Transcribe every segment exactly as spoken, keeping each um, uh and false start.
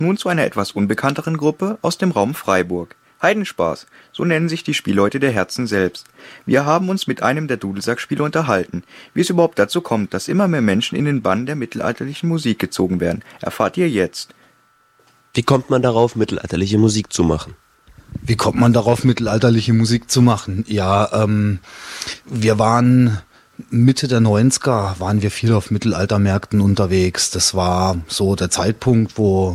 Nun zu einer etwas unbekannteren Gruppe aus dem Raum Freiburg. Heidenspaß, so nennen sich die Spielleute der Herzen selbst. Wir haben uns mit einem der Dudelsackspieler unterhalten. Wie es überhaupt dazu kommt, dass immer mehr Menschen in den Bann der mittelalterlichen Musik gezogen werden, erfahrt ihr jetzt. Wie kommt man darauf, mittelalterliche Musik zu machen? Wie kommt man darauf, mittelalterliche Musik zu machen? Ja, ähm, wir waren Mitte der neunziger, waren wir viel auf Mittelaltermärkten unterwegs. Das war so der Zeitpunkt, wo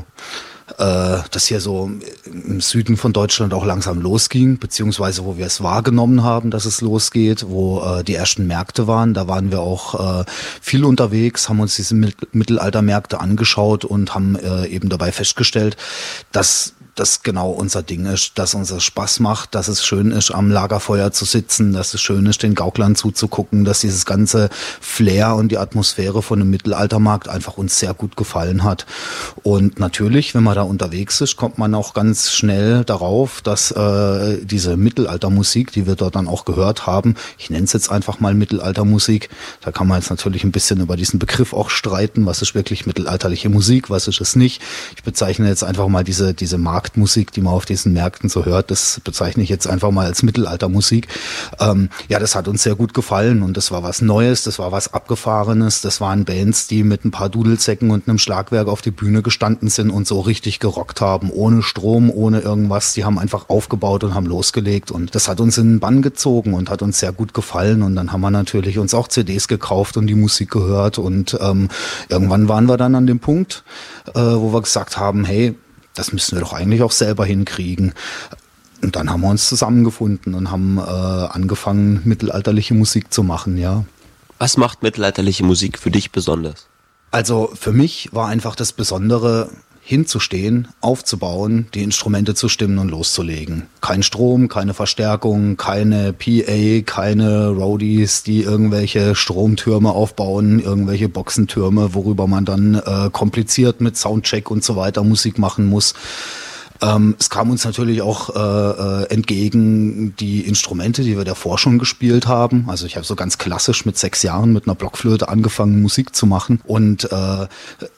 äh, das hier so im Süden von Deutschland auch langsam losging, beziehungsweise wo wir es wahrgenommen haben, dass es losgeht, wo äh, die ersten Märkte waren. Da waren wir auch äh, viel unterwegs, haben uns diese Mittelaltermärkte angeschaut und haben äh, eben dabei festgestellt, dass das genau unser Ding ist, dass uns das Spaß macht, dass es schön ist, am Lagerfeuer zu sitzen, dass es schön ist, den Gauklern zuzugucken, dass dieses ganze Flair und die Atmosphäre von einem Mittelaltermarkt einfach uns sehr gut gefallen hat. Und natürlich, wenn man da unterwegs ist, kommt man auch ganz schnell darauf, dass äh, diese Mittelaltermusik, die wir dort dann auch gehört haben, ich nenne es jetzt einfach mal Mittelaltermusik, da kann man jetzt natürlich ein bisschen über diesen Begriff auch streiten, was ist wirklich mittelalterliche Musik, was ist es nicht. Ich bezeichne jetzt einfach mal diese, diese Marke Musik, die man auf diesen Märkten so hört, das bezeichne ich jetzt einfach mal als Mittelaltermusik. Ähm, ja, das hat uns sehr gut gefallen und das war was Neues, das war was Abgefahrenes, das waren Bands, die mit ein paar Dudelsäcken und einem Schlagwerk auf die Bühne gestanden sind und so richtig gerockt haben, ohne Strom, ohne irgendwas. Die haben einfach aufgebaut und haben losgelegt und das hat uns in den Bann gezogen und hat uns sehr gut gefallen und dann haben wir natürlich uns auch C Ds gekauft und die Musik gehört und ähm, irgendwann waren wir dann an dem Punkt, äh, wo wir gesagt haben, hey, das müssen wir doch eigentlich auch selber hinkriegen. Und dann haben wir uns zusammengefunden und haben äh, angefangen, mittelalterliche Musik zu machen, ja. Was macht mittelalterliche Musik für dich besonders? Also für mich war einfach das Besondere, hinzustehen, aufzubauen, die Instrumente zu stimmen und loszulegen. Kein Strom, keine Verstärkung, keine P A, keine Roadies, die irgendwelche Stromtürme aufbauen, irgendwelche Boxentürme, worüber man dann äh, kompliziert mit Soundcheck und so weiter Musik machen muss. Ähm, es kam uns natürlich auch äh, entgegen die Instrumente, die wir davor schon gespielt haben. Also ich habe so ganz klassisch mit sechs Jahren mit einer Blockflöte angefangen, Musik zu machen und äh,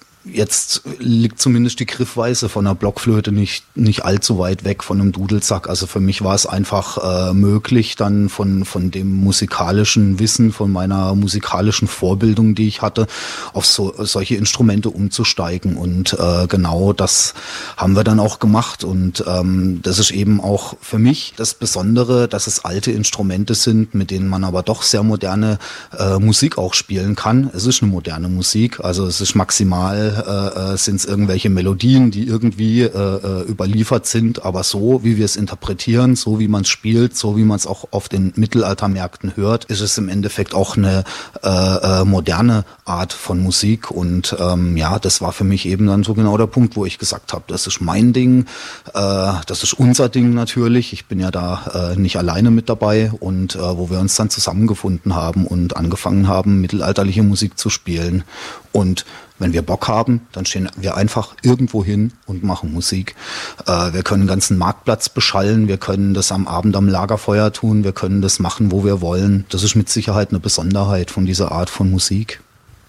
jetzt liegt zumindest die Griffweise von einer Blockflöte nicht nicht allzu weit weg von einem Dudelsack. Also für mich war es einfach äh, möglich, dann von von dem musikalischen Wissen, von meiner musikalischen Vorbildung, die ich hatte, auf so solche Instrumente umzusteigen. Und äh, genau das haben wir dann auch gemacht. Und ähm, das ist eben auch für mich das Besondere, dass es alte Instrumente sind, mit denen man aber doch sehr moderne äh, Musik auch spielen kann. Es ist eine moderne Musik, also es ist maximal Äh, sind es irgendwelche Melodien, die irgendwie äh, überliefert sind, aber so, wie wir es interpretieren, so wie man es spielt, so wie man es auch auf den Mittelaltermärkten hört, ist es im Endeffekt auch eine äh, äh, moderne Art von Musik und ähm, ja, das war für mich eben dann so genau der Punkt, wo ich gesagt habe, das ist mein Ding, äh, das ist unser Ding natürlich, ich bin ja da äh, nicht alleine mit dabei und äh, wo wir uns dann zusammengefunden haben und angefangen haben, mittelalterliche Musik zu spielen und wenn wir Bock haben, dann stehen wir einfach irgendwo hin und machen Musik. Äh, wir können den ganzen Marktplatz beschallen, wir können das am Abend am Lagerfeuer tun, wir können das machen, wo wir wollen. Das ist mit Sicherheit eine Besonderheit von dieser Art von Musik.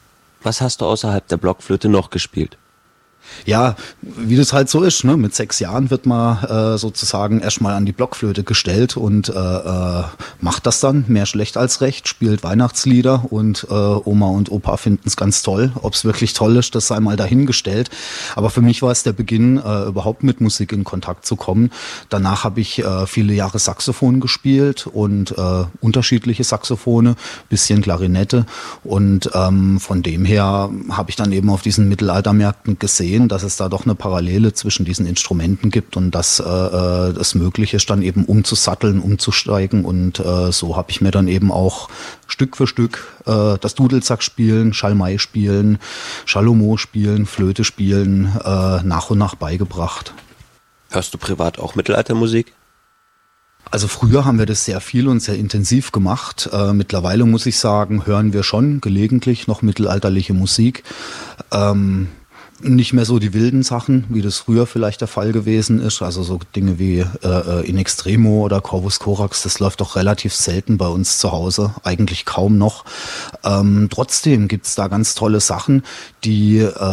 Was hast du außerhalb der Blockflöte noch gespielt? Ja, wie das halt so ist, ne? Mit sechs Jahren wird man äh, sozusagen erstmal an die Blockflöte gestellt und äh, äh, macht das dann, mehr schlecht als recht, spielt Weihnachtslieder und äh, Oma und Opa finden es ganz toll. Ob es wirklich toll ist, das sei mal dahingestellt. Aber für mich war es der Beginn, äh, überhaupt mit Musik in Kontakt zu kommen. Danach habe ich äh, viele Jahre Saxophon gespielt und äh, unterschiedliche Saxophone, bisschen Klarinette und ähm, von dem her habe ich dann eben auf diesen Mittelaltermärkten gesehen, dass es da doch eine Parallele zwischen diesen Instrumenten gibt und dass äh, es möglich ist, dann eben umzusatteln, umzusteigen und äh, so habe ich mir dann eben auch Stück für Stück äh, das Dudelsack spielen, Schalmei spielen, Schalomo spielen, Flöte spielen äh, nach und nach beigebracht. Hörst du privat auch Mittelaltermusik? Also früher haben wir das sehr viel und sehr intensiv gemacht. Äh, mittlerweile muss ich sagen, hören wir schon gelegentlich noch mittelalterliche Musik. Ähm, Nicht mehr so die wilden Sachen, wie das früher vielleicht der Fall gewesen ist. Also so Dinge wie äh, In Extremo oder Corvus Corax, das läuft doch relativ selten bei uns zu Hause, eigentlich kaum noch. Ähm, trotzdem gibt's da ganz tolle Sachen, die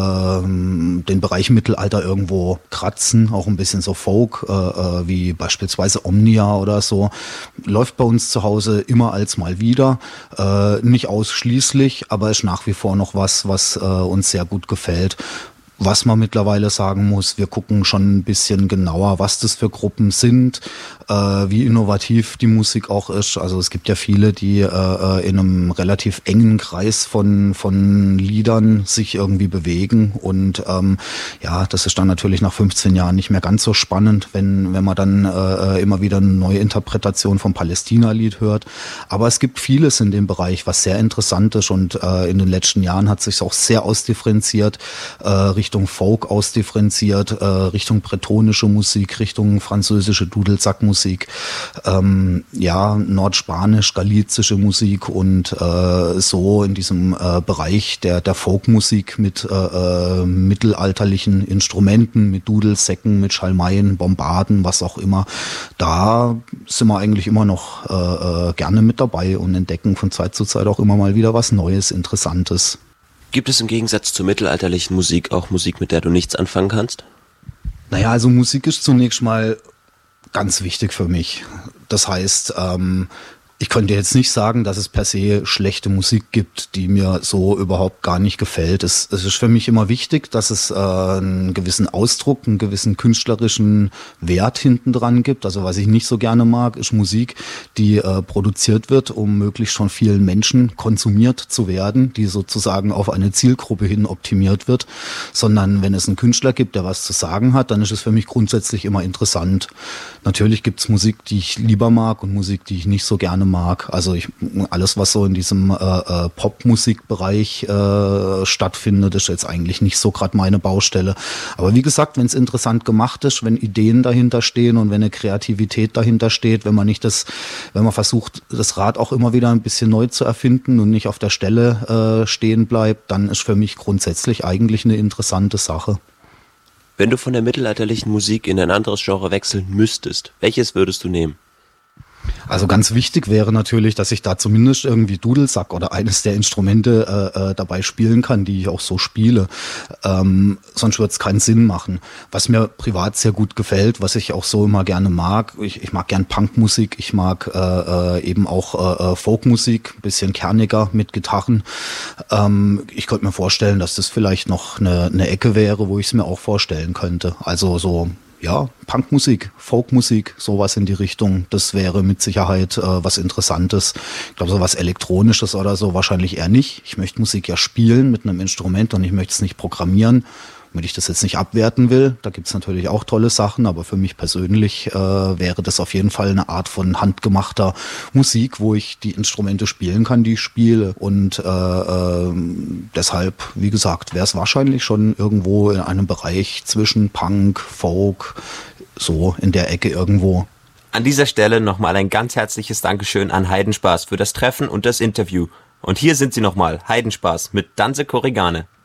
ähm, den Bereich Mittelalter irgendwo kratzen, auch ein bisschen so Folk, äh, äh, wie beispielsweise Omnia oder so. Läuft bei uns zu Hause immer als mal wieder, äh, nicht ausschließlich, aber ist nach wie vor noch was, was äh, uns sehr gut gefällt. Was man mittlerweile sagen muss, wir gucken schon ein bisschen genauer, was das für Gruppen sind, äh, wie innovativ die Musik auch ist. Also es gibt ja viele, die äh, in einem relativ engen Kreis von von Liedern sich irgendwie bewegen. Und ähm, ja, das ist dann natürlich nach fünfzehn Jahren nicht mehr ganz so spannend, wenn wenn man dann äh, immer wieder eine neue Interpretation vom Palästina-Lied hört. Aber es gibt vieles in dem Bereich, was sehr interessant ist. Und äh, in den letzten Jahren hat sich auch sehr ausdifferenziert, äh, Richtung Folk ausdifferenziert, äh, Richtung bretonische Musik, Richtung französische Dudelsackmusik, ähm, ja, nordspanisch, galizische Musik und äh, so in diesem äh, Bereich der, der Folkmusik mit äh, äh, mittelalterlichen Instrumenten, mit Dudelsäcken, mit Schalmeien, Bombarden, was auch immer. Da sind wir eigentlich immer noch äh, äh, gerne mit dabei und entdecken von Zeit zu Zeit auch immer mal wieder was Neues, Interessantes. Gibt es im Gegensatz zur mittelalterlichen Musik auch Musik, mit der du nichts anfangen kannst? Naja, also Musik ist zunächst mal ganz wichtig für mich. Das heißt, ähm, ich könnte jetzt nicht sagen, dass es per se schlechte Musik gibt, die mir so überhaupt gar nicht gefällt. Es, es ist für mich immer wichtig, dass es äh, einen gewissen Ausdruck, einen gewissen künstlerischen Wert hinten dran gibt. Also was ich nicht so gerne mag, ist Musik, die äh, produziert wird, um möglichst von vielen Menschen konsumiert zu werden, die sozusagen auf eine Zielgruppe hin optimiert wird. Sondern wenn es einen Künstler gibt, der was zu sagen hat, dann ist es für mich grundsätzlich immer interessant. Natürlich gibt es Musik, die ich lieber mag und Musik, die ich nicht so gerne mag. Also ich, alles, was so in diesem äh, Popmusikbereich äh, stattfindet, ist jetzt eigentlich nicht so gerade meine Baustelle. Aber wie gesagt, wenn es interessant gemacht ist, wenn Ideen dahinter stehen und wenn eine Kreativität dahinter steht, wenn man nicht das, wenn man versucht, das Rad auch immer wieder ein bisschen neu zu erfinden und nicht auf der Stelle äh, stehen bleibt, dann ist für mich grundsätzlich eigentlich eine interessante Sache. Wenn du von der mittelalterlichen Musik in ein anderes Genre wechseln müsstest, welches würdest du nehmen? Also ganz wichtig wäre natürlich, dass ich da zumindest irgendwie Dudelsack oder eines der Instrumente äh, dabei spielen kann, die ich auch so spiele. Ähm, sonst wird es keinen Sinn machen. Was mir privat sehr gut gefällt, was ich auch so immer gerne mag, ich, ich mag gern Punkmusik, ich mag äh, eben auch äh, Folkmusik, ein bisschen kerniger mit Gitarren. Ähm, ich könnte mir vorstellen, dass das vielleicht noch eine, eine Ecke wäre, wo ich es mir auch vorstellen könnte. Also so ja, Punkmusik, Folkmusik, sowas in die Richtung, das wäre mit Sicherheit äh, was Interessantes. Ich glaube, so was Elektronisches oder so wahrscheinlich eher nicht. Ich möchte Musik ja spielen mit einem Instrument und ich möchte es nicht programmieren. Wenn ich das jetzt nicht abwerten will, da gibt's natürlich auch tolle Sachen, aber für mich persönlich äh, wäre das auf jeden Fall eine Art von handgemachter Musik, wo ich die Instrumente spielen kann, die ich spiele. Und äh, äh, deshalb, wie gesagt, wäre es wahrscheinlich schon irgendwo in einem Bereich zwischen Punk, Folk, so in der Ecke irgendwo. An dieser Stelle nochmal ein ganz herzliches Dankeschön an Heidenspaß für das Treffen und das Interview. Und hier sind sie nochmal, Heidenspaß mit Danse Korrigane.